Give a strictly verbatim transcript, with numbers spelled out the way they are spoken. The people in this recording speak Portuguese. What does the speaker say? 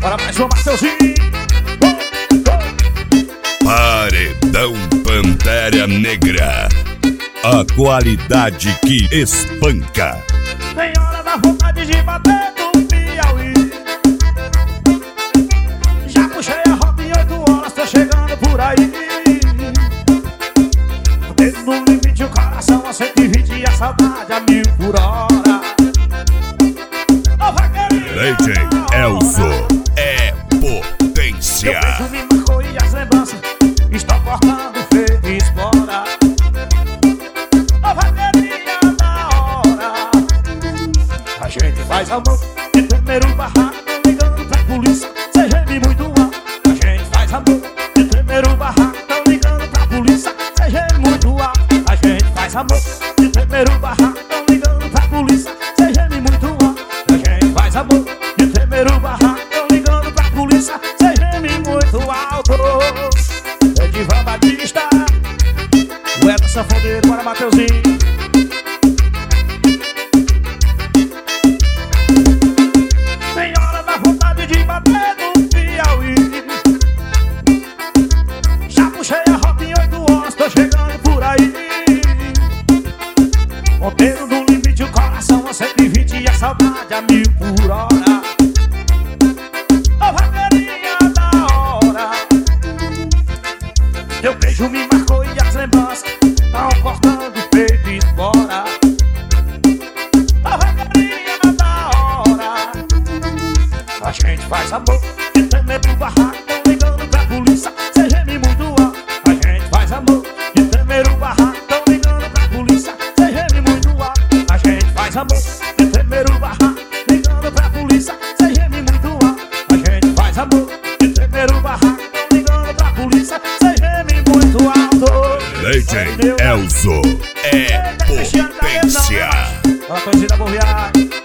Para mais um Mateuzinho. Paredão Pantera Negra, a qualidade que espanca. Tem hora da vontade de bater no Piauí. Já puxei a rota em oito horas, tô chegando por aí. O dedo no limite, o coração a cento e vinte e a saudade a mil por hora. D J Elzo é potência. Meu beijo me marcou e as lembranças estão cortando feito espora. Ô vaqueirinha da hora, a gente faz amor de tremer o barraco, ligando pra polícia, cê geme muito alto. A gente faz amor de tremer o barraco, ligando pra polícia, cê geme muito alto. A gente faz amor de tremer o barraco, ligando pra polícia, cê geme muito alto. A gente faz amor de tremer o barraco, ligando pra polícia, cê geme muito alto. É Divan Batista, o Edson Sanfoneiro, para Mateuzinho. Tem hora da vontade de bater no Piauí. Já puxei a rota em oito horas, tô chegando por aí. Ponteiro no limite, o coração a cento e vinte e a saudade a mil por hora. Ô vaqueirinha da hora, teu beijo me marcou e as lembranças tão cortando o peito e espora. Ô vaqueirinha da hora, a gente faz amor de tremer pro barraco, ligando pra polícia, cê geme muito alto. A gente faz amor de tremer o barraco, ligando pra polícia, cê geme muito alto. A gente faz amor de tremer o barraco, ligando pra polícia, cê geme muito alto. A gente faz amor de tremer o barraco, ligando pra polícia, cê geme muito alto. D J Elzo é potência. A torcida Boviar.